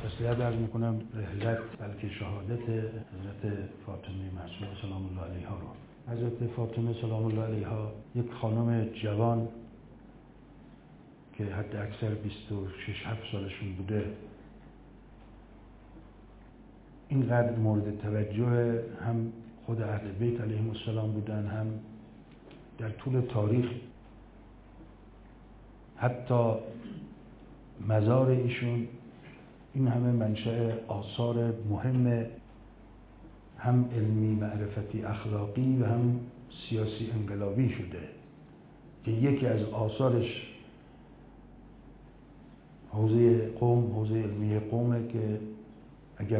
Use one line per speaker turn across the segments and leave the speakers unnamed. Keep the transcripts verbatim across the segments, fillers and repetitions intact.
تسلیت عرض میکنم رحلت بلکه شهادت حضرت فاطمه معصومه سلام الله علیها رو. حضرت فاطمه سلام الله علیها یک خانم جوان که حد اکثر بیست و شش هفت سالشون بوده، اینقدر مورد توجه هم خود اهل بیت علیهم السلام بودن، هم در طول تاریخ حتی مزار ایشون این همه منشأ آثار مهم، هم علمی، معرفتی، اخلاقی و هم سیاسی انقلابی شده که یکی از آثارش حوزه قم، حوزه علمی قمه که اگر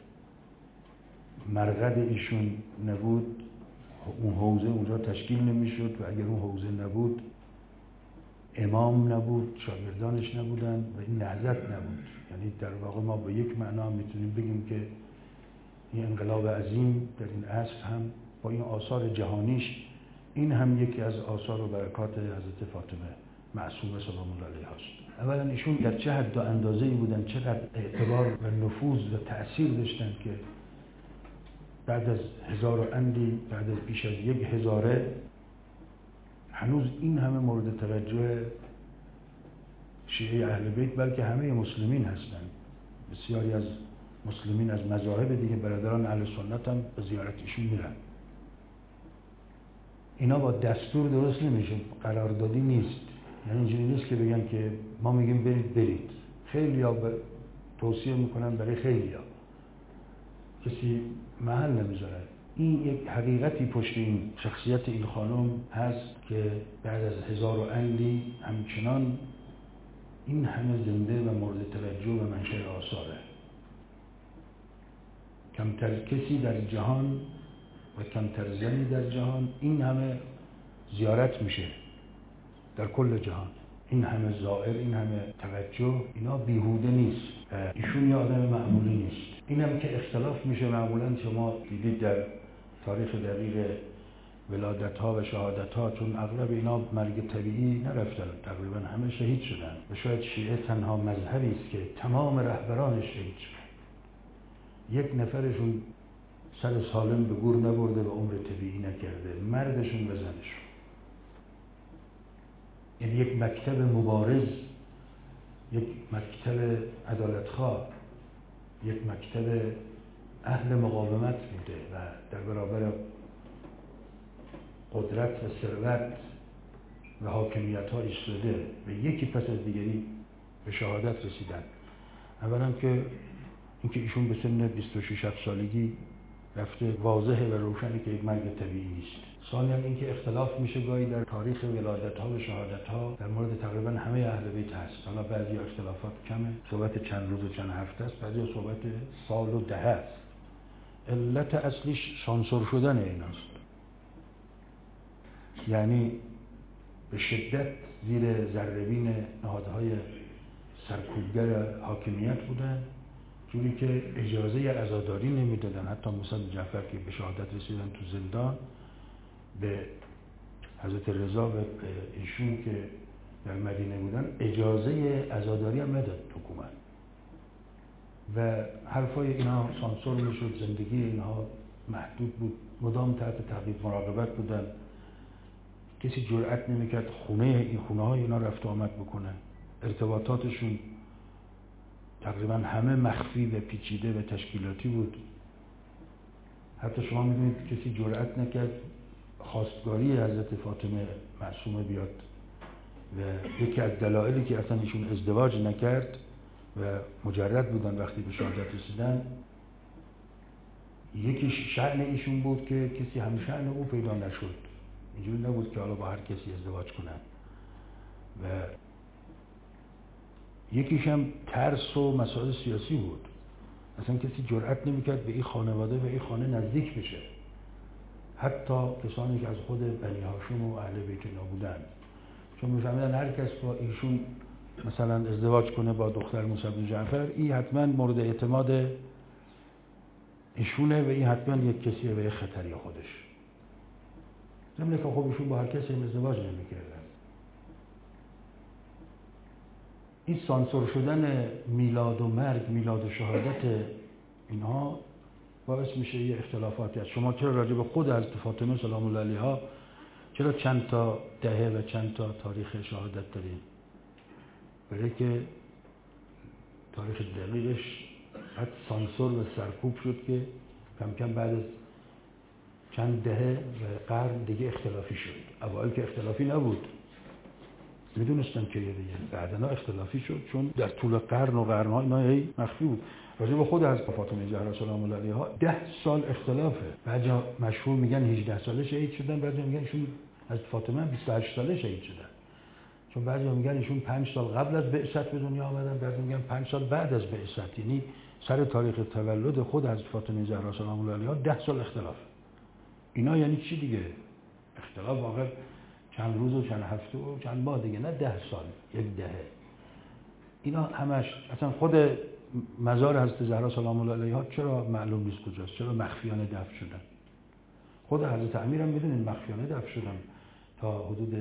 مرقد ایشون نبود اون حوزه اونجا تشکیل نمیشد و اگر اون حوزه نبود امام نبود، شاگردانش نبودن و این نهضت نبود. یعنی در واقع ما به یک معنا میتونیم بگیم که این انقلاب عظیم در این عصر هم با این آثار جهانیش، این هم یکی از آثار و برکات حضرت فاطمه معصومه سلام الله علیها است. اولا ایشون در چه حد و اندازه‌ای بودن، چقدر اعتبار و نفوذ و تأثیر داشتن که بعد از هزار و اندی، بعد از بیش از یک هزاره، هنوز این همه مورد توجه شیعه اهل بیت بلکه همه مسلمین هستند. بسیاری از مسلمین از مذاهب دیگه برادران اهل سنت هم به زیارت ایشون میرن. اینا با دستور درست نمیشه، قراردادی نیست. یعنی اینجوری نیست که بگن که ما میگیم برید برید. خیلیا توصیه میکنن برای خیلیا، کسی محل نمیذاره. این یک حقیقتی پشت این شخصیت این خانم هست که بعد از هزار و اندی همچنان این همه زنده و مورد توجه و منشأ آثاره. کمتر کسی در جهان و کمتر زنی در جهان این همه زیارت میشه در کل جهان، این همه زائر، این همه توجه، اینا بیهوده نیست. ایشون یه آدم معمولی نیست. این هم که اختلاف میشه معمولا شما دیدید در تاریخ دقیق ولادت ها و شهادت ها، چون اغلب اینا مرگ طبیعی نرفتن، تقریبا همه شهید شدن و شاید شیعه تنها مذهبی است که تمام رهبرانش شهید شدن. یک نفرشون سر سالم به گور نبرده و عمر طبیعی نکرده، مردشون و زنشون. یعنی یک مکتب مبارز، یک مکتب عدالتخواه، یک مکتب اهل مقاومت بوده و در برابر قدرت و ثروت و حاکمیت ها ایستاده و یکی پس از دیگری به شهادت رسیدن. اولا که اینکه ایشون به سن بیست و شش سالگی رفته، واضحه و روشنه که یک مرگ طبیعی نیست. ثانیاً اینکه اختلاف میشه گاهی در تاریخ ولادت ها و شهادت ها در مورد تقریبا همه اهل بیت هست. حالا بعضی اختلافات کمه، صحبت چند روز و چند هفته است، بعضی صحبت سال و ده است. علت اصلیش سانسور شدن ایناست. یعنی به شدت زیر ذره‌بین نهادهای سرکوبگر حاکمیت بودن، جوری که اجازه عزاداری نمیدادن. حتی موسی بن جعفر که به شهادت رسیدن تو زندان، به حضرت رضا و ایشون که در مدینه بودن اجازه عزاداری هم نداد حکومت و حرفای اینا سانسور میشد. زندگی اینها محدود بود، مدام تحت تعقیب مراقبت بودن. کسی جرئت نمیکرد خونه این خونه های اینا رفت و آمد بکنه. ارتباطاتشون تقریبا همه مخفی و پیچیده و تشکیلاتی بود. حتی شما میدونید کسی جرئت نکرد خواستگاری حضرت فاطمه معصومه بیاد و یکی از دلایلی که اصلا ایشون ازدواج نکرد و مجرد بودن وقتی به شهادت رسیدن، یکی شأن ایشون بود که کسی هم شأن او پیدا نشد. اینجوری نبود که حالا با هر کسی ازدواج کنن. و یکیش هم ترس و مسائل سیاسی بود. اصلا کسی جرئت نمیکرد به این خانواده و این خانه نزدیک بشه، حتی کسانی که از خود بنی هاشم و اهل بیت اینا بودن، چون میفهمیدن هر کس با ایشون مثلا ازدواج کنه با دختر موسی بن جعفر، این حتما مورد اعتماد ایشونه و این حتما یک کسیه و یک خطری خودش. ضمن که خب ایشون با هر کسی ازدواج نمیکردن. این سانسور شدن میلاد و مرگ، میلاد و شهادت اینها باعث میشه یه اختلافاتی هست. شما چرا راجع به خود حضرت فاطمه سلام الله علیها چرا چند تا دهه و چند تا تاریخ شهادت داریم؟ برای که تاریخ دقیقش حد سانسور و سرکوب شد که کم کم بعد از چند دهه و قرن دیگه اختلافی شد. اوایل که اختلافی نبود، میدونستن که یه دیگه بعدنا اختلافی شد، چون در طول قرن و قرن‌ها اینا هی مخفی بود. راجع به خود حضرت فاطمه زهرا سلام الله علیها ده سال اختلافه. بعضیا مشهور میگن هجده ساله شهید شدن، بعضیا میگن ایشون حضرت فاطمه بیست و هشت ساله شهید شدن. چون بعضیا میگن ایشون پنج سال قبل از بعثت به دنیا آمدن، بعضیا میگن پنج سال بعد از بعثت. یعنی سر تاریخ تولد خود حضرت فاطمه زهرا سلام الله علیها ده سال اختلاف. اینا یعنی چی دیگه؟ اختلاف واقعا چند روز و چند هفته و چند ماه دیگه، نه ده سال، یک دهه. اینا همش اصلا خود مزار حضرت زهرا سلام الله علیها چرا معلوم نیست کجاست؟ چرا مخفیانه دفن شدن؟ خود حضرت امیر هم میدونین مخفیانه دفن شدن تا حدود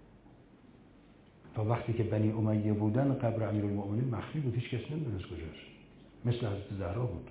تا وقتی که بنی امیه بودن قبر امیرالمؤمنین مخفی بود، هیچ کس نمیدونست کجاست. مثل حضرت زهرا بود.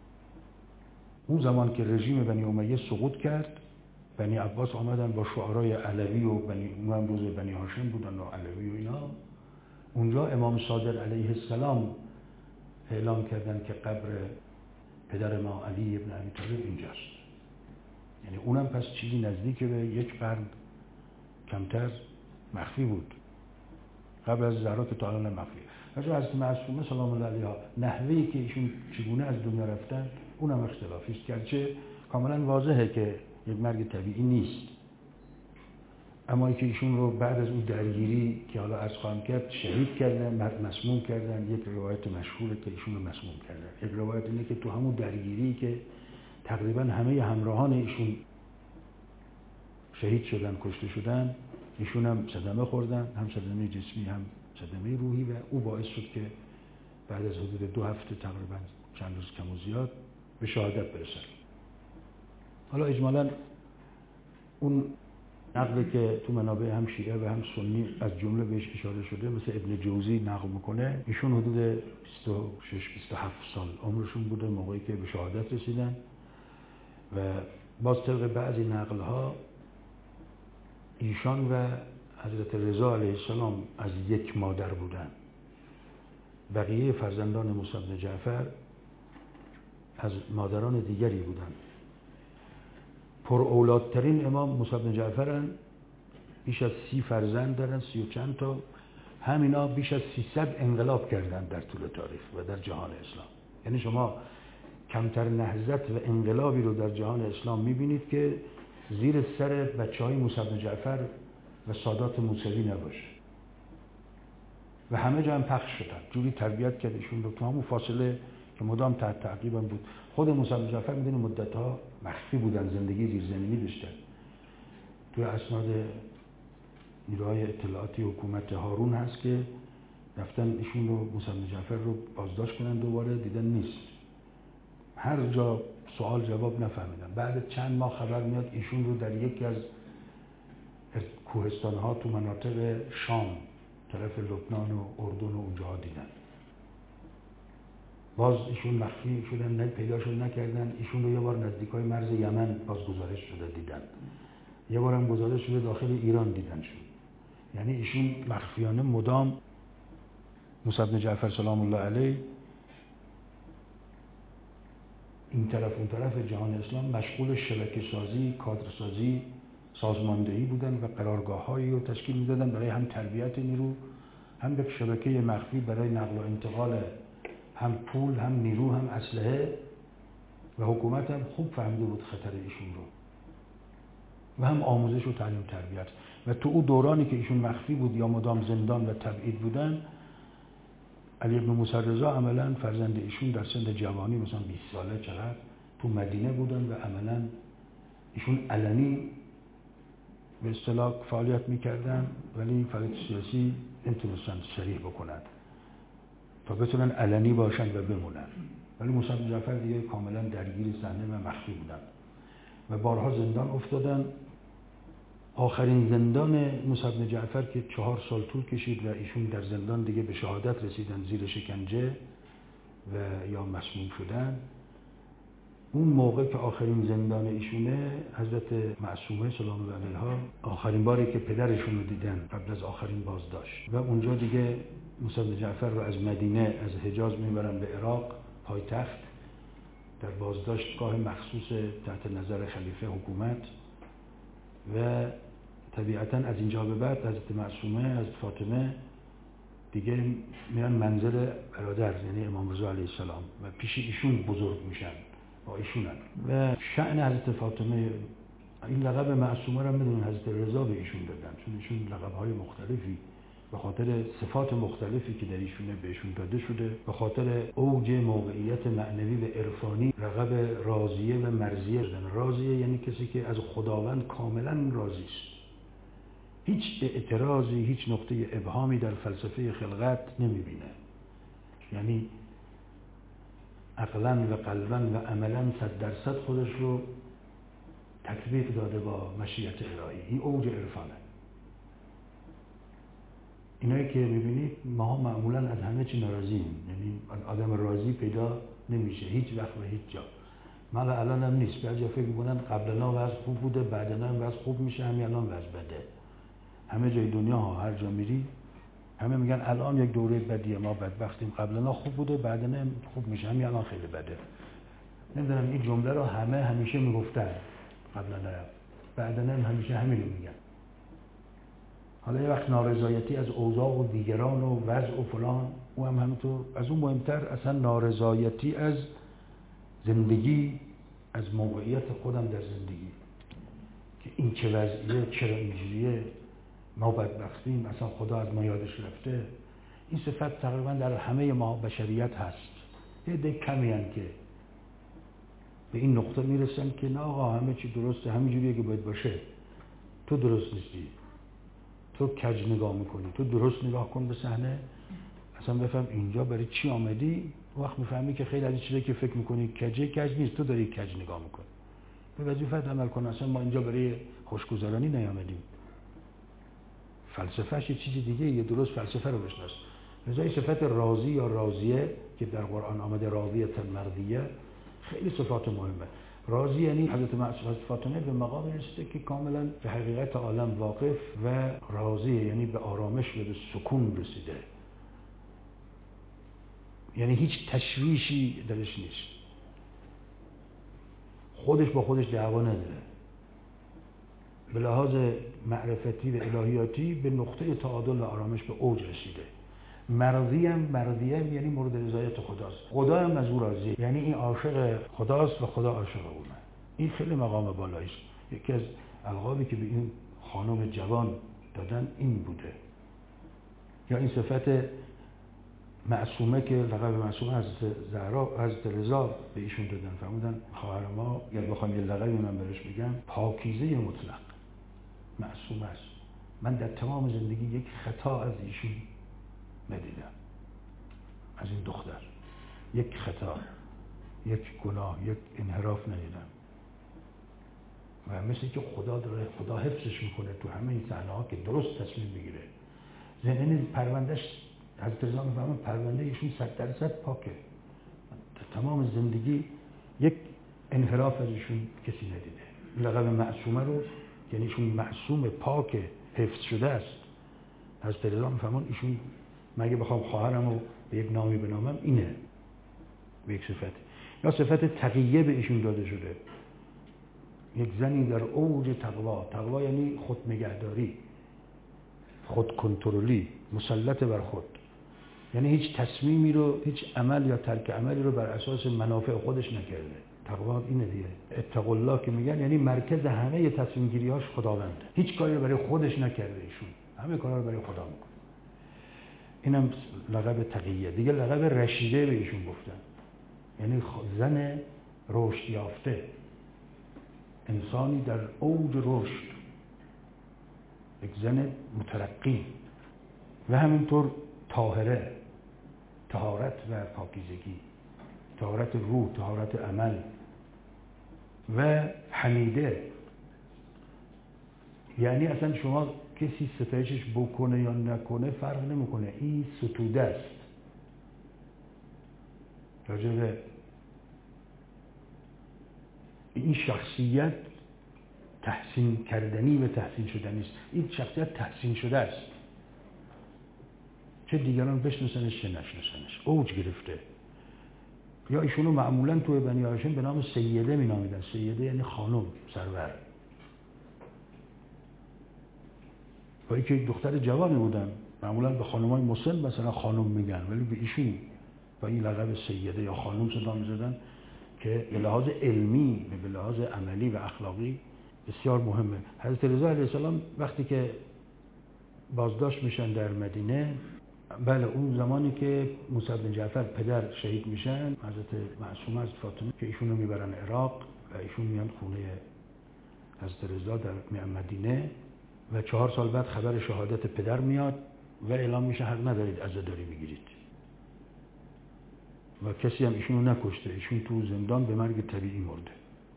اون زمان که رژیم بنی امیه سقوط کرد، بنی عباس آمدن با شعارای علوی و بنی اون روز بنی هاشم بودن و علوی و اینا. اونجا امام صادق علیه السلام اعلام کردن که قبر پدر ما علی ابن ابی طالب اینجاست. یعنی اونم پس چیزی نزدیک به یک قرن کمتر مخفی بود. قبل از زهرا که تا الان مخفی. راجع به حضرت معصومه سلام الله علیها نحوهی که ایشون چگونه از دنیا رفتن اونم اختلافی است، گرچه کاملا واضحه که یک مرگ طبیعی نیست. اما اینکه ایشون رو بعد از اون درگیری که حالا عرض خواهم کرد شهید کردن، مسموم کردن، یک روایت مشهوره که ایشون رو مسموم کردن. یک روایت اینه که تو همون درگیری که تقریبا همه همراهان ایشون شهید شدن، کشته شدن، ایشون هم صدمه خوردن، هم صدمه جسمی هم صدمه روحی، و او باعث شد که بعد از حدود دو هفته تقریبا چند روز کم و زیاد به شهادت برسن. حالا اجمالاً اون نقلی که تو منابع هم شیعه و هم سنی از جمله بهش اشاره شده، مثل ابن جوزی نقل میکنه، ایشون حدود بیست و شش بیست و هفت سال عمرشون بوده موقعی که به شهادت رسیدن. و باز طبق بعضی نقل‌ها ایشان و حضرت رضا علیه السلام از یک مادر بودن. بقیه فرزندان موسی بن جعفر از مادران دیگری بودن. پر اولادترین امام موسی بن جعفرن، بیش از سی فرزند دارن، سی و چند تا. همینا بیش از سیصد انقلاب کردن در طول تاریخ و در جهان اسلام. یعنی شما کمتر نهضت و انقلابی رو در جهان اسلام میبینید که زیر سر بچه های موسی بن جعفر و سادات موسوی نباشه. و همه جا هم پخش شدن، جوری تربیت کرد ایشون رو، تو همون فاصله که مدام تحت تعقیبم بود. خود موسی بن جعفر میدونی مدت‌ها مخفی بودن، زندگی زیرزمینی داشتن. توی اسناد نیروهای اطلاعاتی حکومت هارون هست که رفتن ایشون رو، موسی بن جعفر رو بازداشت کنن، دوباره دیدن نیست. هر جا سوال جواب نفهمیدن. بعد چند ماه خبر میاد ایشون رو در یکی از کوهستان‌ها تو مناطق شام، طرف لبنان و اردن و اونجا دیدن. باز ایشون مخفی شدن، نه پیداشون نکردن. ایشون رو یه بار نزدیکای مرز یمن باز گزارش شده دیدن. یه بار هم گزارش شده داخل ایران دیدنشون. یعنی ایشون مخفیانه مدام موسی بن جعفر سلام الله علیه این طرف اون طرف جهان اسلام مشغول شبکه سازی، کادر سازی، سازماندهی بودن و قرارگاه‌هایی رو تشکیل می‌دادن برای هم تربیت نیرو، هم به شبکه مخفی برای نقل و انتقال هم پول، هم نیرو، هم اسلحه. و حکومت هم خوب فهمیده بود خطر ایشون رو، و هم آموزش و تعلیم تربیت. و تو اون دورانی که ایشون مخفی بود یا مدام زندان و تبعید بودن، علی ابن موسی رضا عملاً فرزند ایشون در سن جوانی مثلا بیست ساله چقدر تو مدینه بودن و عملاً ایشون علنی به اصطلاح فعالیت میکردن، ولی فعالیت سیاسی نمیتونستن صریح بکنن تا بتونن علنی باشن و بمونن. ولی موسی بن جعفر دیگه کاملا درگیر صحنه و مخفی بودن و بارها زندان افتادن. آخرین زندان موسی بن جعفر که چهار سال طول کشید و ایشون در زندان دیگه به شهادت رسیدن زیر شکنجه و یا مسموم شدن، اون موقع که آخرین زندان ایشونه، حضرت معصومه سلام الله علیها آخرین باری که پدرشون رو دیدن قبل از آخرین بازداشت و اونجا دیگه موسی بن جعفر رو از مدینه از حجاز میبرن به عراق پایتخت در بازداشتگاه مخصوص تحت نظر خلیفه حکومت و طبیعتاً از اینجا به بعد حضرت معصومه از فاطمه دیگه میرن منزل برادر یعنی امام رضا علیه السلام و پیش ایشون بزرگ میشن با ایشونن و شأن حضرت فاطمه. این لقب معصومه رو میدونن حضرت رضا به ایشون دادن چون ایشون لقب‌های مختلفی به خاطر صفات مختلفی که در ایشونه بهشون داده شده، به خاطر اوج موقعیت معنوی و عرفانی لقب راضیه و مرضیه دادن. راضیه یعنی کسی که از خداوند کاملا راضی است، هیچ اعتراضی هیچ نقطه ابهامی در فلسفه خلقت نمیبینه، یعنی عقلاً و قلباً و عملاً صد درصد خودش رو تطبیق داده با مشیت الهی. این اوج عرفانه. اینایی که میبینید ما معمولاً از همه چی ناراضییم، یعنی آدم راضی پیدا نمیشه هیچ وقت و هیچ جا. مال الان هم نیست، بعضی فکر میکنن قبلا وضع خوب بوده بعدنا هم وضع خوب میشه، همین الان وضع بده. همه جای دنیا ها هر جا میری همه میگن الان یک دوره بدیه، ما بدبختیم، قبلا خوب بوده بعدنا خوب میشه، همین الان خیلی بده. نمیدونم این جمله رو همه همیشه میگفتن، قبلا بعدنا همیشه همین رو میگن. حالا یه وقت نارضایتی از اوضاع و دیگران و وضع و فلان، او هم همینطور. از اون مهمتر اصلا نارضایتی از زندگی، از موقعیت خودم در زندگی که این چه وضعیه، چرا اینجوریه، ما بدبختیم، اصلا خدا از ما یادش رفته. این صفت تقریبا در همه ما بشریت هست. یه عده کمی هستند که به این نقطه میرسن که نه آقا همه چی درسته، همینجوریه که باید باشه، تو درست نیستی، تو کج نگاه میکنی، تو درست نگاه کن به صحنه، اصلا بفهم اینجا برای چی آمدی. وقت میفهمی که خیلی از این چیزایی که فکر میکنی کجه کج نیست، تو داری کج نگاه میکنی. به وظیفت عمل کن، اصلا ما اینجا برای خوشگذرانی نیامدیم. فلسفهش یه چیز دیگه، یه درست فلسفه رو بشناس. لذا صفت راضی یا راضیه که در قرآن آمده راضیه مرضیه خیلی صفات مهمه. راضی یعنی حضرت معصومه فاطمه به مقام رسیده که کاملا به حقیقت عالم واقف و راضیه، یعنی به آرامش و به سکون رسیده، یعنی هیچ تشویشی درش نیست، خودش با خودش دعوا نداره، به لحاظ معرفتی و الهیاتی به نقطه تعادل و آرامش به اوج رسیده. مرضی هم مرضیه هم یعنی مورد رضایت خداست، خدا هم از او راضیه، یعنی این عاشق خداست و خدا عاشق اونه. این خیلی مقام بالایی است. یکی از القابی که به این خانم جوان دادن این بوده. یا این صفت معصومه که لقب معصومه حضرت زهرا حضرت رضا به ایشون دادن، فرمودن خواهر ما اگر بخوام یه لقبی اونم بهش بگم پاکیزه مطلق معصومه است. من در تمام زندگی یک خطا از ایشون ندیدم، از این دختر یک خطا، یک گناه، یک انحراف ندیدم و مثل که خدا داره خدا حفظش میکنه تو همه این صحنه ها که درست تصمیم بگیره. ذهن پروندهش حضرت رضا میفهمن پرونده ایشون صد درصد پاکه، در تمام زندگی یک انحراف از ایشون کسی ندیده. لقب معصومه رو یعنی ایشون معصوم پاک حفظ شده است. حضرت رضا میفهمن ایشون مگه بخوام خواهرم رو به یک نامی بنامم اینه، به یک صفت. یا صفت تقیه به ایشون داده شده، یک زنی در اوج تقوا. تقوا یعنی خود نگهداری، خود کنترلی، مسلط بر خود، یعنی هیچ تصمیمی رو، هیچ عمل یا ترک عملی رو بر اساس منافع خودش نکرده. تقوا اینه دیگه. اتقوا الله که میگن یعنی مرکز همه تصمیم گیری هاش خداونده، هیچ کاری رو برای خودش نکرده ایشون، همه کارا رو برای خدا میکنه. اینم لقب تقیه. دیگه لقب رشیده به ایشون گفتن، یعنی زن رشد یافته، انسانی در اوج رشد، یک زن مترقی و همینطور طاهره، طهارت و پاکیزگی، طهارت روح، طهارت عمل و حمیده. یعنی اصلا شما کسی ستایشش بکنه یا نکنه فرق نمیکنه، این ستوده است. راجع به این شخصیت تحسین کردنی و تحسین شدنی است. این شخصیت تحسین شده است، چه دیگران بشناسنش چه نشناسنش. اوج گرفته. یا ایشونو معمولا توی بنی هاشم به نام سیده می نامیدن. سیده یعنی خانم، سرور. با اینکه دختر جوانی بودن، معمولا به خانمای مسن مثلا خانم میگن، ولی به ایشون با این لقب سیده یا خانم صدا میزدن که به لحاظ علمی به لحاظ عملی و اخلاقی بسیار مهمه. حضرت رضا علیه السلام وقتی که بازداشت میشن در مدینه، بله اون زمانی که موسی بن جعفر پدر شهید میشن، حضرت معصومه از فاطمه که ایشون رو میبرن عراق و ایشون میان خونه حضرت رضا در مدینه و چهار سال بعد خبر شهادت پدر میاد و اعلام میشه حق ندارید عزاداری بگیرید و کسی هم ایشون رو نکشته، ایشون تو زندان به مرگ طبیعی مرده.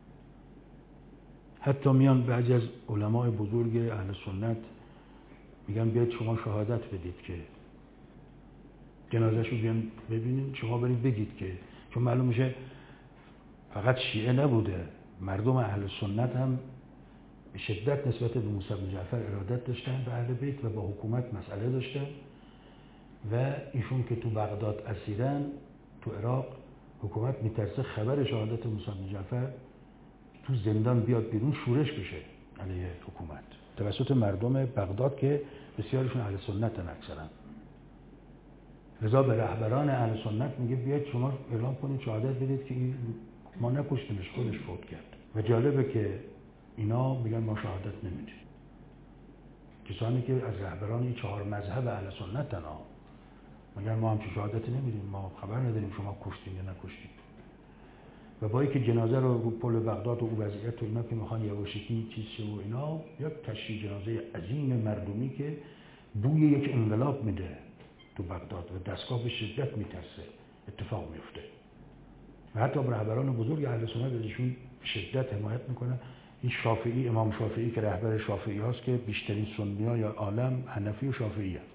حتی میان بعضی از علمای بزرگ اهل سنت میگن بیاید شما شهادت بدید که جنازه‌شو بیان ببینید، شما برید بگید که، چون معلوم میشه فقط شیعه نبوده، مردم اهل سنت هم به شدت نسبت به موسی بن جعفر ارادت داشتن به اهل بیت و با حکومت مسئله داشتن و ایشون که تو بغداد اسیرن تو عراق، حکومت میترسه خبر شهادت موسی بن جعفر تو زندان بیاد بیرون، شورش بشه علیه حکومت توسط مردم بغداد که بسیارشون اهل سنتن اکثرا. رضا به رهبران اهل سنت میگه بیاید شما اعلام کنید شهادت بدید که این ما نکشتیمش، خودش فوت کرد. و جالبه که اینا میگن ما شهادت نمیدیم. کسانی که از رهبران این چهار مذهب اهل سنتن ها میگن ما هم چه شهادتی نمیدیم، ما خبر نداریم شما کشتین یا نکشتین. و با اینکه جنازه رو رو پل بغداد و او وضعیت و اینا که میخوان یواشکی چیز شه و اینا، یک تشییع جنازه عظیم مردمی که بوی یک انقلاب میده تو بغداد و دستگاه به شدت میترسه اتفاق میفته. و حتی رهبران بزرگ اهل سنت ازشون شدت حمایت میکنن. این شافعی، امام شافعی که رهبر شافعی هاست که بیشترین سنی‌ها یا عالم حنفی و شافعی هست.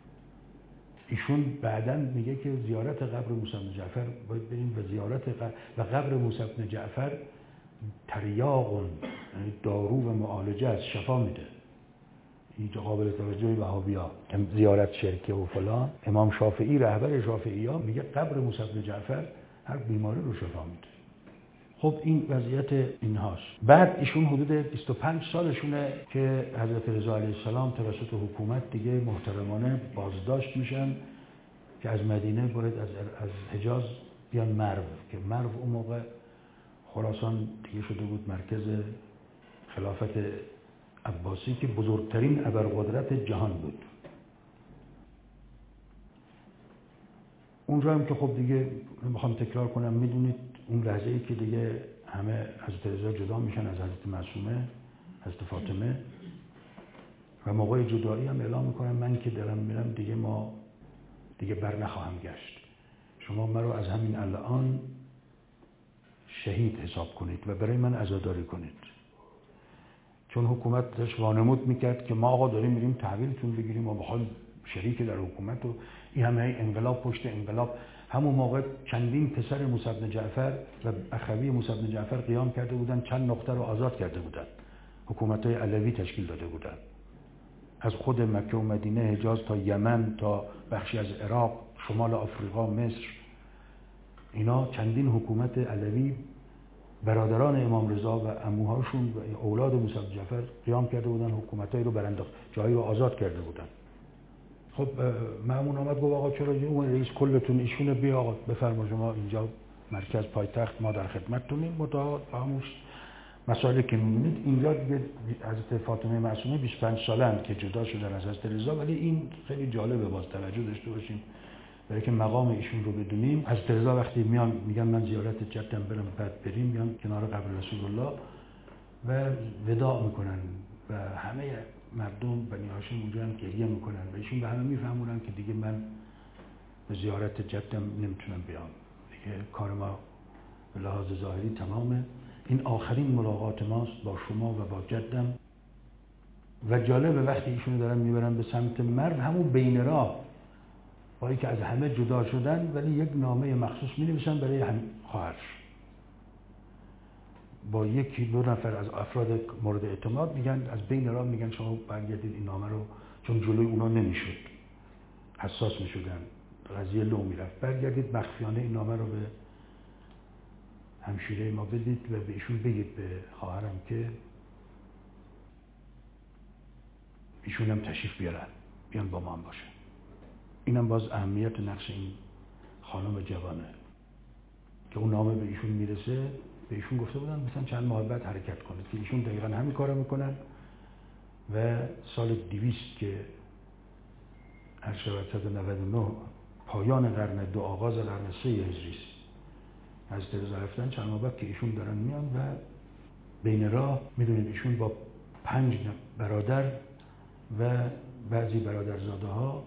ایشون بعداً میگه که زیارت قبر موسی بن جعفر باید بریم و زیارت قبر و قبر موسی بن جعفر تریاق، یعنی دارو و معالجه از شفا میده. این قابل توجه وهابی‌ها زیارت شرکه و فلان. امام شافعی رهبر شافعی‌ها میگه قبر موسی بن جعفر هر بیماری رو شفا میده. خب این وضعیت اینهاست. بعد ایشون حدود بیست و پنج سالشونه که حضرت رضا علیه السلام توسط حکومت دیگه محترمانه بازداشت میشن که از مدینه باید از از حجاز بیان مرو، که مرو اون موقع خراسان دیگه شده بود مرکز خلافت عباسی که بزرگترین ابرقدرت جهان بود. اونجا هم که خب دیگه میخوام تکرار کنم، میدونید اون لحظه ای که دیگه همه حضرت رضا جدا میشن از حضرت معصومه، حضرت فاطمه، و موقع جدایی هم اعلام میکنن من که دارم میرم دیگه ما دیگه بر نخواهم گشت، شما مرا از همین الان شهید حساب کنید و برای من عزاداری کنید. چون حکومت داشت وانمود میکرد که ما آقا داریم میریم تحویلتون بگیریم و بخوایم شریک در حکومت و این همه انقلاب پشت انقلاب. همون موقع چندین پسر موسی بن جعفر و اخوی موسی بن جعفر قیام کرده بودن، چند نقطه رو آزاد کرده بودن، حکومت‌های علوی تشکیل داده بودن، از خود مکه و مدینه، حجاز تا یمن تا بخشی از عراق، شمال آفریقا، مصر. اینا چندین حکومت علوی برادران امام رضا و عموهاشون و اولاد موسی بن جعفر قیام کرده بودن، حکومتایی رو برانداخت، جایی رو آزاد کرده بودن. خب مأمون آمد گفت آقا چرا اون رئیس کلتون ایشونه، بیا آقا بفرما شما اینجا مرکز پایتخت، ما در خدمتتونیم. متعال فراموش مسائلی که می‌بینید اینجا دیگه حضرت فاطمه معصومه بیست و پنج سالن که جدا شدن از حضرت رضا، ولی این خیلی جالبه باز توجه داشته باشیم برای که مقام ایشون رو بدونیم. حضرت رضا وقتی میان میگن من زیارت جدم برم، بعد بریم میان کنار قبر رسول الله و وداع میکنن و همه مردم بنی هاشم اونجا هم گریه میکنن و ایشون به همه میفهمونن که دیگه من به زیارت جدم نمیتونم بیام، دیگه کار ما به لحاظ ظاهری تمامه، این آخرین ملاقات ماست با شما و با جدم و جالبه وقتی ایشونو دارن میبرن به سمت مرو، همون بین راه با اینکه از همه جدا شدن ولی یک نامه مخصوص می‌نویسن برای هم خواهرش، با یکی دو نفر از افراد مورد اعتماد میگن از بین راه میگن شما برگردید این نامه رو، چون جلوی اونا نمیشد، حساس میشدن، قضیه لو میرفت، برگردید مخفیانه این نامه رو به همشیره ما بدید و به ایشون بگید، به خواهرم، که ایشون هم تشریف بیارن، بیان با ما هم باشه. اینم باز اهمیت نقش این خانم جوانه که اون نامه به ایشون میرسه. به ایشون گفته بودن مثلا چند ماه بعد حرکت کنید، که ایشون دقیقا همین کارو میکنن و سال دویست که هشت هزار و سیصد و نود و نه پایان قرن دو آغاز قرن سه هجری است، از ترزا رفتن، چند ماه بعد که ایشون دارن میان و بین راه میدونید ایشون با پنج برادر و بعضی برادرزاده ها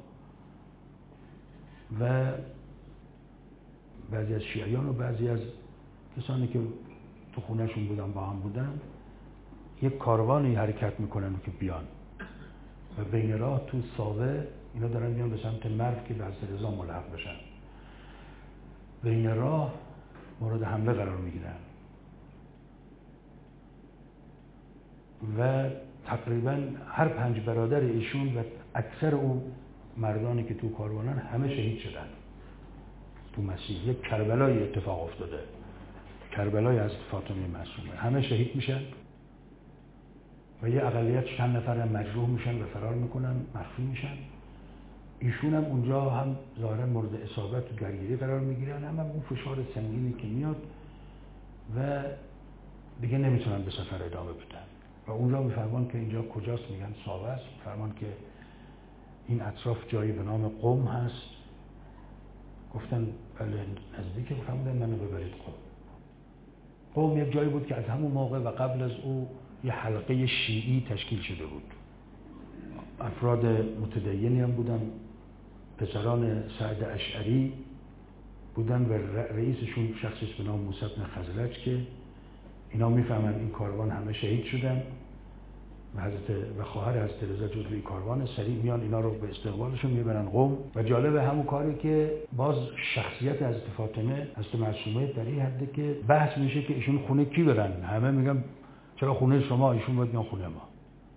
و بعضی از شیعیان و بعضی از کسانی که تو خونهشون بودن با هم بودن، یک کاروانی حرکت میکنن که بیان و بین راه تو ساوه اینا دارن بیان به سمت مرو که به حضرت رضا ملحق بشن. بین راه مورد حمله قرار میگیرن و تقریبا هر پنج برادر ایشون و اکثر اون مردانی که تو کاروانن همه شهید شدن تو مسیر. یک کربلای اتفاق افتاده، کربلای از فاطمه معصومه، همه شهید میشن و یه اقلیت چند نفر هم مجروح میشن و فرار میکنن، مخفی میشن. ایشون هم اونجا هم ظاهرا مورد اصابت و درگیری قرار میگیرن، هم, هم اون فشار سنگینی که میاد و دیگه نمیتونن به سفر ادامه بدن و اونجا میفرمان که اینجا کجاست، میگن ساوه است، میفرمان که این اطراف جایی به نام قم هست. گفتن بله نزدیکه، فرمودن منو ببرید قم. قم یک جایی بود که از همون موقع و قبل از او یه حلقه شیعی تشکیل شده بود، افراد متدینی هم بودن، پسران سعد اشعری بودن و رئیسشون شخصی به نام موسی بن خزرج که اینا میفهمن این کاروان همه شهید شدن و حضرت و خواهر حضرت رضا جزو این کاروان، سریع میان اینا رو به استقبالشون میبرن قم. و جالب همون کاری که باز شخصیت حضرت فاطمه حضرت معصومه در این حده که بحث میشه که ایشون خونه کی برن، همه میگن چرا خونه شما، ایشون باید بیان خونه ما.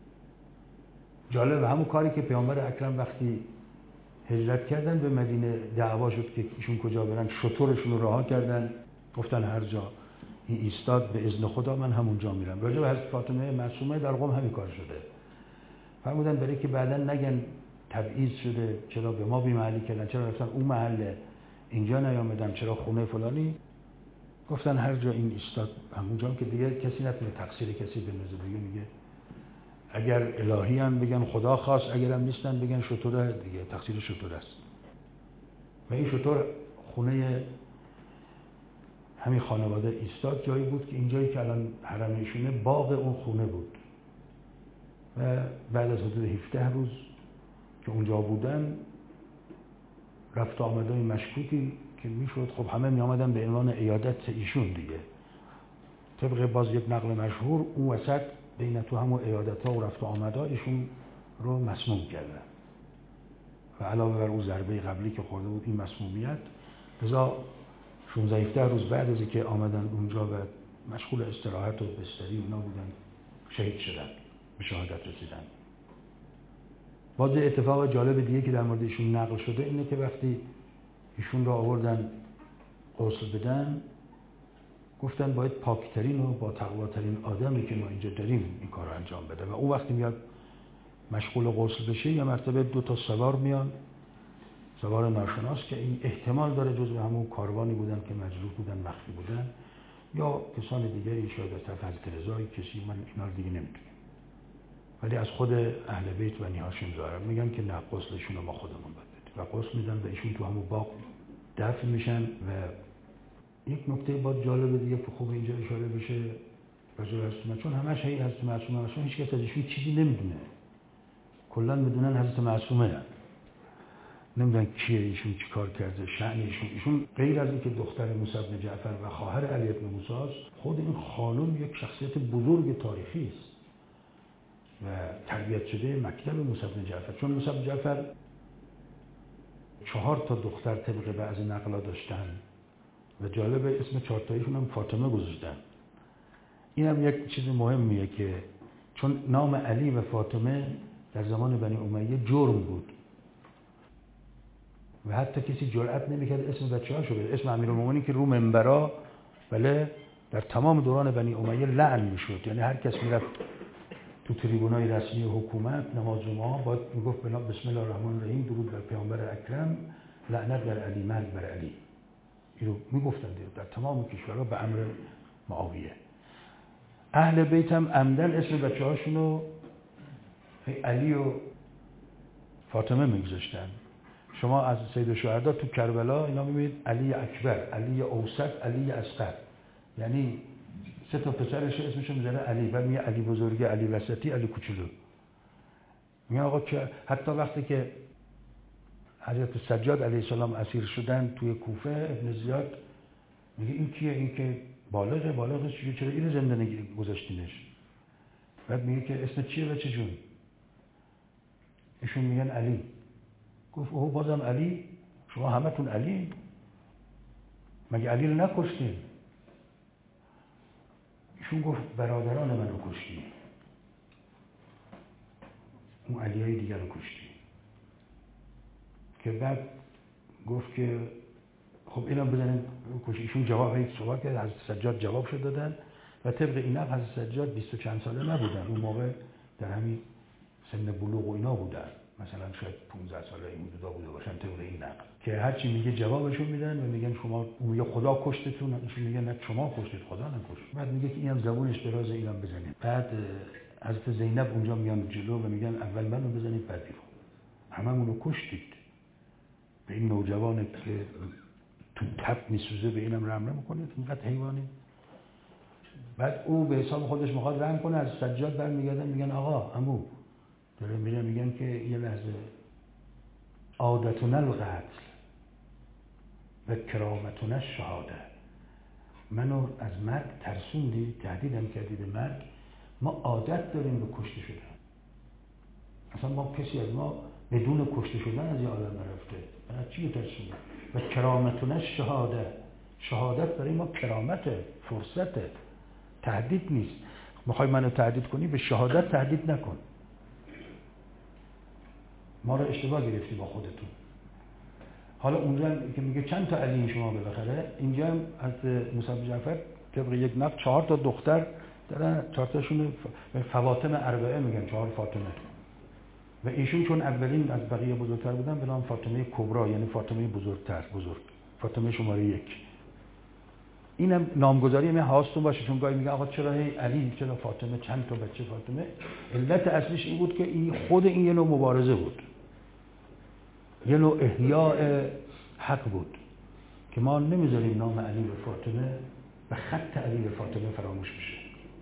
جالب همون کاری که پیامبر اکرم وقتی هجرت کردن به مدینه دعوا شد که ایشون کجا برن، شترشون رو رها کردن، گفتن هر جا این ایستاد به اذن خدا من همونجا میرم. راجع به حضرت فاطمه معصومه در قم همین کار شده. فرمودن برای که بعداً نگن تبعیض شده، چرا به ما بی‌محلی کردن، چرا رفتن اون محله اینجا نیامدن، چرا خونه فلانی، گفتن هر جا این ایستاد همونجا، که دیگه کسی نتونه تقصیر کسی بندازه. دیگه میگه اگر الهی هم بگن خدا خواست، اگر هم نیستن بگن شتر، دیگه تقصیر شتر است. و این شتر خونه همین خانواده ایستاد، جایی بود که اینجایی که الان حرم ایشونه باغ اون خونه بود. و بعد از حدود هفده روز که اونجا بودن، رفت و آمدهای مشکوکی که میشد، خب همه می آمدن به عنوان عیادت ایشون دیگه. طبق باز یک نقل مشهور اون وسط بین تو همون عیادت ها و رفت و آمدها ایشون رو مسموم کردن و علاوه بر اون ضربه قبلی که خورده بود این مسمومیت، لذا شانزده هفده روز بعد از اینکه آمدن اونجا و مشغول استراحت و بستری اونا بودن، شهید شدن، به شهادت رسیدن. باز اتفاق جالب دیگه که در مورد ایشون نقل شده اینه که وقتی ایشون رو آوردن غسل بدن، گفتن باید پاکترین و با تقواترین آدمی که ما اینجا داریم این کار رو انجام بده. و اون وقتی میاد مشغول غسل بشه یا مرتبه دو تا سوار میان، سوار ناشناس که این احتمال داره جزو همون کاروانی بودن که مجروح بودن، مخفی بودن، یا کسان دیگری، شاید از طرف حضرت رضا کسی، من اینا رو دیگه نمیدونم، ولی از خود اهل بیت و هاشم ظاهرا میگن که نه، غسلشون رو ما خودمون باید بدیم و غسل میدن و ایشون تو همون باغ دفن میشن. و یک نکته با جالب دیگه که خوب اینجا اشاره بشه راجع به حضرت، چون همش هی حضرت معصومه معصومه هیچ کس از ایشون چیزی نمیدونه، کلا میدونن حضرت معصومه هست، نمیدونن کیه ایشون، چی کار کرده، شأن ایشون. ایشون غیر از اینکه دختر موسی بن جعفر و خواهر علی بن موسی است، خود این خانم یک شخصیت بزرگ تاریخی است. و تربیت شده مکتب موسی بن جعفر. چون موسی بن جعفر چهار تا دختر طبق بعضی نقلا داشتن و جالب اسم چهار تایشون هم فاطمه گذاشتن. این هم یک چیز مهمیه که چون نام علی و فاطمه در زمان بنی امیه جرم بود و حتی کسی جرئت نمی‌کرد اسم بچه‌هاشو بده. اسم امیرالمومنین که رو منبرا بله در تمام دوران بنی امیه لعن میشد، یعنی هر کس میرفت تو تریبونای رسمی حکومت نماز جمعه باید میگفت بسم الله الرحمن الرحیم، درود بر پیامبر اکرم، لعنت بر علی، مرگ بر علی. اینو میگفتن در تمام کشورها به امر معاویه. اهل بیت هم عمدن اسم بچه‌هاشونو علی و فاطمه میگذاشتن. شما از سید الشهدا تو کربلا اینا میبینید علی اکبر، علی اوسط، علی اصغر، یعنی سه تا پسرش اسمشون میذاره علی، بعد میگه علی بزرگه، علی وسطی، علی کوچولو. میگه آقا که حتی وقتی که حضرت سجاد علیه السلام اسیر شدن توی کوفه، ابن زیاد میگه این کیه؟ این که بالغه، بالغه چیه، چرا اینو زندانی گذاشتینش؟ بعد میگه که اسم چیه بچه جون؟ ایشون میگن علی. گفت اوه بازم علی؟ شما همتون علی؟ مگه علی رو نکشتین؟ ایشون گفت برادران منو کشتی، اون علیای دیگر رو کشتی. که بعد گفت که خب اینا بزنین کشتی. ایشون جواب هیچ صحبت کرد، حضرت سجاد جواب شد دادن و طبق اینا حضرت سجاد بیست و چند ساله نبودن، اون موقع در همین سن بلوغ و اینا بودن، مثلا شاید پانزده ساله این حدودا بوده باشن طبق این نقل. که هرچی میگه جوابشون میدن و میگن شما، اون میگه خدا کشتتون، ایشون میگه نه شما کشتید، خدا نکشت. بعد میگه که اینم زبونش دراز، اینم بزنید. بعد حضرت زینب اونجا میان جلو و میگن اول منو بزنید بعد بیرون، هممون رو کشتید، به این نوجوانی که تو تب میسوزه به اینم رحم نمیکنید، اینقدر حیوانی. بعد او به حساب خودش میخواد رحم کنه، از سجاد برمیگردن میگن آقا عمو داره میره، میگن که یه لحظه، عادتنا القتل و کرامتنا الشهاده، منو از مرگ ترسوندی، تهدیدم کردی به مرگ، ما عادت داریم به کشته شدن، اصلا ما کسی از ما بدون کشته شدن از یه عالم نرفته، من چی ترسونی؟ و کرامتنا الشهاده، شهادت برای ما کرامته، فرصته، تهدید نیست. میخوای منو تهدید کنی، به شهادت تهدید نکن، ما رو اشتباه گرفتی با خودتون. حالا اونجا که میگه چند تا علی شما بالاخره، اینجا هم از موسی بن جعفر طبق یک نقل چهار تا دختر دارن، چهار تاشون فواطم اربعه میگن، چهار فاطمه، و ایشون چون اولین از بقیه بزرگتر بودن به نام فاطمه کبرا، یعنی فاطمه بزرگتر، بزرگ، فاطمه شماره یک. اینم نامگذاری می هاستون باشه، چون گاهی میگه آقا چرا هی علی، چرا فاطمه، چند تا بچه فاطمه؟ علت اصلیش این بود که این خود این یه نوع مبارزه بود، یه نوع احیاء حق بود که ما نمیذاریم نام علی و فاطمه و خط علی و فاطمه فراموش بشه.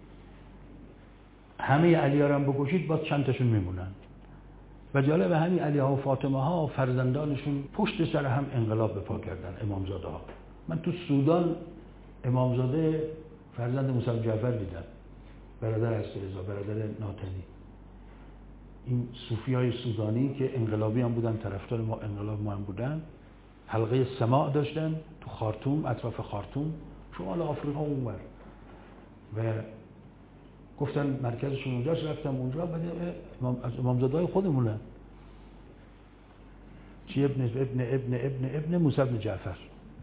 همه علی ها رو هم بکشید باز چند تاشون میمونن. و جالب همین علی ها و فاطمه ها و فرزندانشون پشت سر هم انقلاب به پا کردن، امامزاده ها. من تو سودان امامزاده فرزند موسی بن جعفر دیدم، برادر حضرت برادر ناتنی. این صوفیای سودانی که انقلابی هم بودن، طرفدار ما انقلاب ما هم بودن، حلقه سماع داشتن تو خارتوم، اطراف خارتوم، شمال آفریقا اونور، و گفتن مرکزشون اونجاست. رفتم اونجا، بعد از امامزاده‌های خودمونه، چی ابن ابن ابن ابن ابن موسی بن جعفر.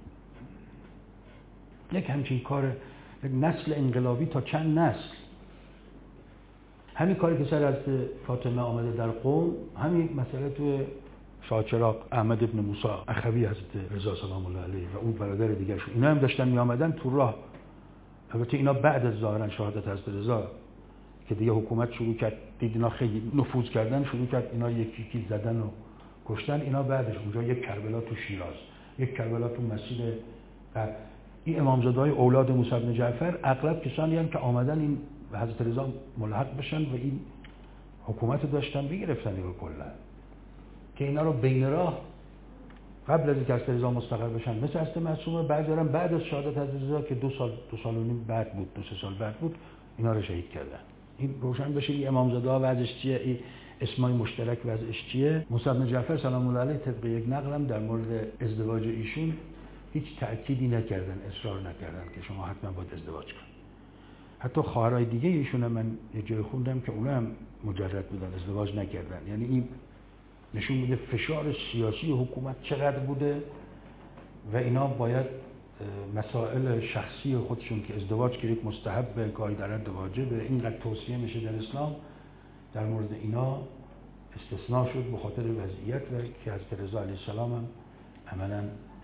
یک همچین کار، یک نسل انقلابی تا چند نسل. همین کاری که سر از فاطمه آمده در قم، همین مسئله تو شاهچراغ احمد ابن موسی اخوی حضرت رضا سلام الله علیه و اون برادر دیگرشون، اینا هم داشتن می آمدن تو راه. البته اینا بعد از ظاهرا شهادت حضرت رضا که دیگه حکومت شروع کرد، دید اینا خیلی نفوذ کردن، شروع کرد اینا یکی یکی زدن و کشتن. اینا بعدش اونجا یک کربلا تو شیراز، یک کربلا تو مسجد قبل. این امامزاده‌های اولاد موسی بن جعفر اغلب کسانی هم که آمدن این به حضرت رضا ملحق بشن و این حکومت داشتن بگرفتن اینو کلا، که اینا رو بین راه قبل از اینکه حضرت رضا مستقر بشن، مثل حضرت معصومه، بعضی هم بعد از شهادت حضرت رضا که دو سال دو سال و نیم بعد بود، دو سه سال بعد بود، اینا رو شهید کردن. این روشن بشه این امامزاده ها وضعش چیه، این اسمای مشترک وضعش چیه. موسی بن جعفر سلام الله علیه طبق یک نقلم در مورد ازدواج ایشون هیچ تأکیدی نکردن، اصرار نکردن که شما حتما باید ازدواج کنید. حتی خواهرای دیگه ایشون من یه جای خوندم که اونا هم مجرد بودن، ازدواج نکردن. یعنی این نشون میده فشار سیاسی حکومت چقدر بوده و اینا باید مسائل شخصی خودشون که ازدواج که یک مستحب گاهی در حد واجبه اینقدر توصیه میشه در اسلام، در مورد اینا استثناء شد به خاطر وضعیت و که حضرت رضا علیه السلام هم عملاً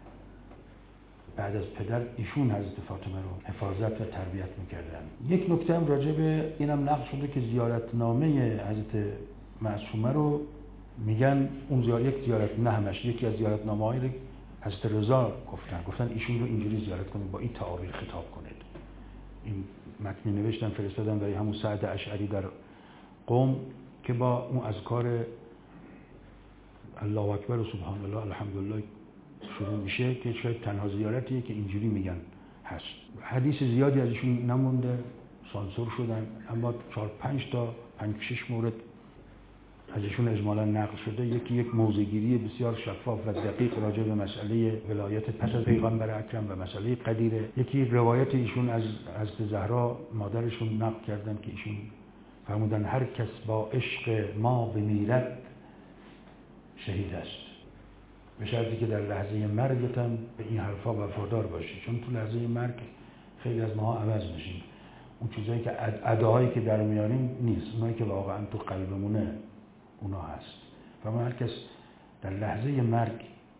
بعد از پدر ایشون حضرت فاطمه رو حفاظت و تربیت میکردن. یک نکته هم راجع به اینم نقل شده که زیارتنامه حضرت معصومه رو میگن اون زیارت یک زیارت نه همش یکی از زیارتنامه‌های حضرت رضا گفتن گفتن ایشون رو اینجوری زیارت کنید، با این تعابیر خطاب کنید. این متن نوشتن فرستادن برای همون سعد اشعری در قم که با اون اذکار الله اکبر و سبحان الله الحمدلله شروع میشه که شاید تنها زیارتیه که اینجوری میگن هست. حدیث زیادی ازشون نمونده، سانسور شدن، اما چهار پنج تا پنج شش مورد ازشون اجمالا نقل شده. یکی یک موضع‌گیری بسیار شفاف و دقیق راجع به مسئله ولایت پس از پیغمبر اکرم و مسئله قدیره. یکی روایت ایشون از حضرت زهرا مادرشون نقل کردن که ایشون فرمودن هر کس با عشق ما بمیرد شهید است، به شرطی که در لحظه مرگت هم به این حرفا وفادار باشی، چون تو لحظه مرگ خیلی از ماها عوض میشیم. اون چیزایی که ادعایی که در میاریم نیست، اونایی که واقعا تو قلبمونه اونا هست. و ما هر کس در لحظه مرگ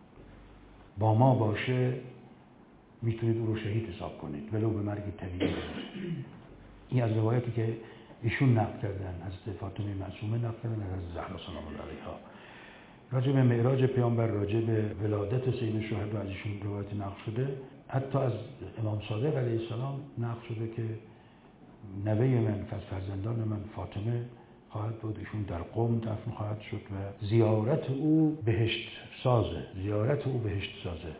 با ما باشه میتونید او رو شهید حساب کنید ولو به مرگ طبیعی باشه. این از روایتی که ایشون نقل کردن، حضرت فاطمه معصومه نقل کردن از زهرا سلام الله علیها. راجع به معراج پیامبر، راجع به ولادت سید الشهدا از ایشون روایت نقل شده. حتی از امام صادق علیه السلام نقل شده که نوه من فرزندان من فاطمه خواهد بود، ایشون در قم دفن خواهد شد و زیارت او بهشت سازه، زیارت او بهشت سازه.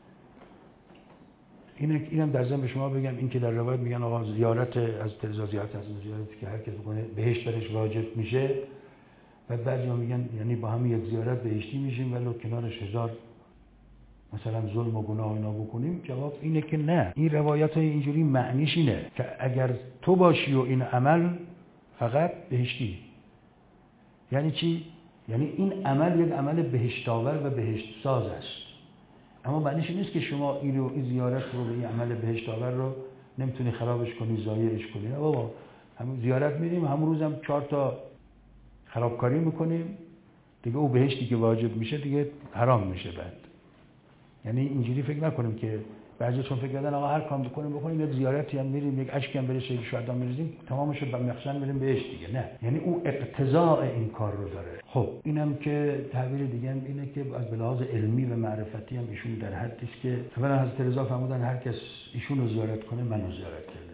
این اینم در ضمن به شما بگم، این که در روایت میگن آقا زیارت از ترزا زیارت از زیارتی که هر کس بکنه بهشت برش واجب میشه، و بعضیا میگن یعنی با هم یک زیارت بهشتی میشیم ولو کنارش هزار مثلا ظلم و گناه اینا بکنیم. جواب اینه که نه. این روایت های اینجوری معنیش اینه که اگر تو باشی و این عمل فقط بهشتی. یعنی چی؟ یعنی این عمل یک عمل بهشتاور و بهشت ساز است، اما معنیش نیست که شما این رو این زیارت رو به این عمل بهشتاور رو نمیتونی خرابش کنی، ضایعش کنی. نه بابا، همون زیارت میریم همون روزم چهار تا خرابکاری میکنیم دیگه، او بهشتی که واجب میشه دیگه حرام میشه بعد. یعنی اینجوری فکر نکنیم که بعضی چون فکر کردن آقا هر کام بکنیم بکنیم یک زیارتی هم میریم، یک اشکی هم بره سید الشهدا میریزیم تمامش رو بمخشن میریم بهشت دیگه. نه، یعنی او اقتضاء این کار رو داره. خب اینم که تعبیر دیگه هم اینه که از لحاظ علمی و معرفتی هم ایشون در حدی است که اولا حضرت رضا فرمودن هر کس ایشون رو زیارت کنه منو زیارت کرده.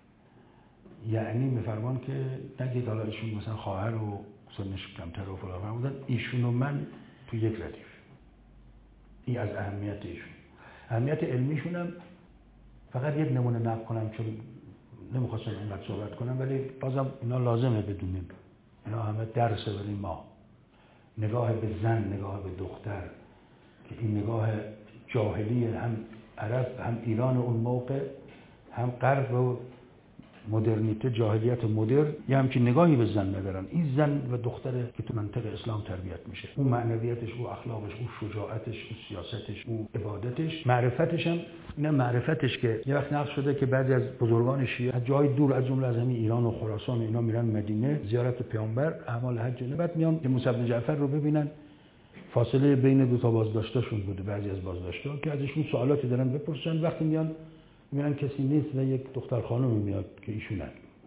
یعنی میفرمان که نگید حالا ایشون مثلا خواهر و سنش کمتر و فلان، فرمودن ایشون و من تو یک ردیف. این از اهمیت ایشون. اهمیت علمیشون هم فقط یک نمونه نقل کنم چون نمیخواستم اینقدر صحبت کنم، ولی بازم اینا لازمه بدونیم، اینا همه درسه برای ما. نگاه به زن، نگاه به دختر که این نگاه جاهلی هم عرب هم ایران اون موقع هم غرب و مدرنیته جاهلیت مدرن یه همچین نگاهی به زن ندارن. این زن و دختره که تو منطقه اسلام تربیت میشه، اون معنویتش، اون اخلاقش، اون شجاعتش، اون سیاستش، اون عبادتش، معرفتش هم اینا معرفتش که یه وقت نقل شده که بعضی از بزرگان شیعه از جای دور از جمله از همین ایران و خراسان و اینا میرن مدینه زیارت پیامبر اعمال حج، بعد میان که موسی بن جعفر رو ببینن. فاصله بین دو تا بازداشتاشون بوده، بعضی از بازداشتا که ازشون سوالاتی دارن بپرسن، وقتی میان میرن کسی نیست و یک دختر خانمی میاد که ایشونن،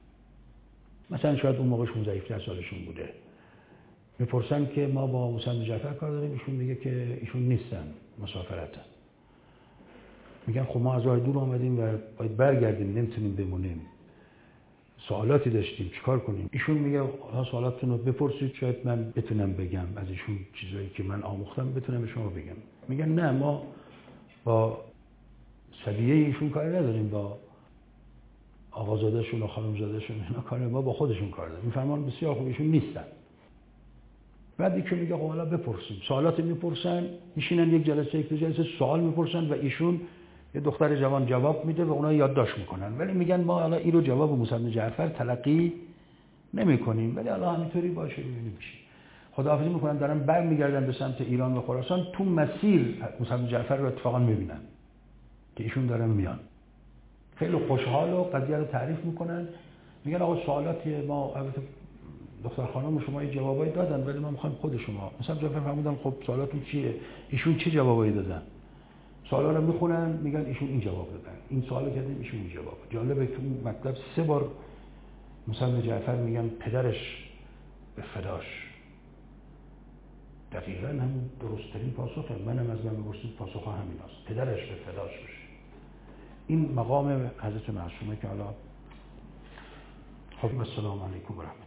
مثلا شاید اون موقع شانزده هفده سالشون بوده، میپرسن که ما با موسی بن جعفر کار داریم، ایشون میگه که ایشون نیستن، مسافرتن. میگن خب ما از راه دور آمدیم و باید برگردیم، نمیتونیم بمونیم، سوالاتی داشتیم، چیکار کنیم؟ ایشون میگه ها سوالاتتون رو بپرسید، شاید من بتونم بگم از ایشون چیزایی که من آموختم بتونم به شما بگم. میگن نه، ما با سبیه ایشون کاری نداریم، با آقازادهشون و خانمزادهشون اینا کار ما با خودشون کار دارن. این فرمان بسیار خوبشون نیستن. بعد یکی میگه خب حالا بپرسیم، سوالاتی میپرسن، میشینن یک جلسه یک جلسه سوال میپرسن و ایشون یه دختر جوان جواب میده و اونا یادداشت میکنن، ولی میگن ما حالا این رو جواب موسی بن جعفر تلقی نمیکنیم، ولی حالا همینطوری باشه ببینیم چی. خداحافظی میکنن، دارن برمیگردن به سمت ایران و خراسان. تو مسیر موسی بن جعفر رو اتفاقا میبینن که ایشون دارن میان، خیلی خوشحال و قضیه رو تعریف میکنن. میگن آقا سوالاتی ما، البته دختر خانم شما یه جوابایی دادن ولی ما میخوایم خود شما. مثلا جعفر فرمودن خب سوالاتون چیه؟ ایشون چه جوابایی دادن؟ سوالا رو میخونن میگن ایشون این جواب دادن، این سوالو کردیم ایشون این جواب. جالبه تو مطلب سه بار موسی بن جعفر میگن پدرش به فداش. دقیقاً همون درست‌ترین پاسخه. منم از من بپرسید پاسخ همین است، پدرش به فداش بشه. این مقام حضرت معصومه که حالا خب السلام علیکم و رحمت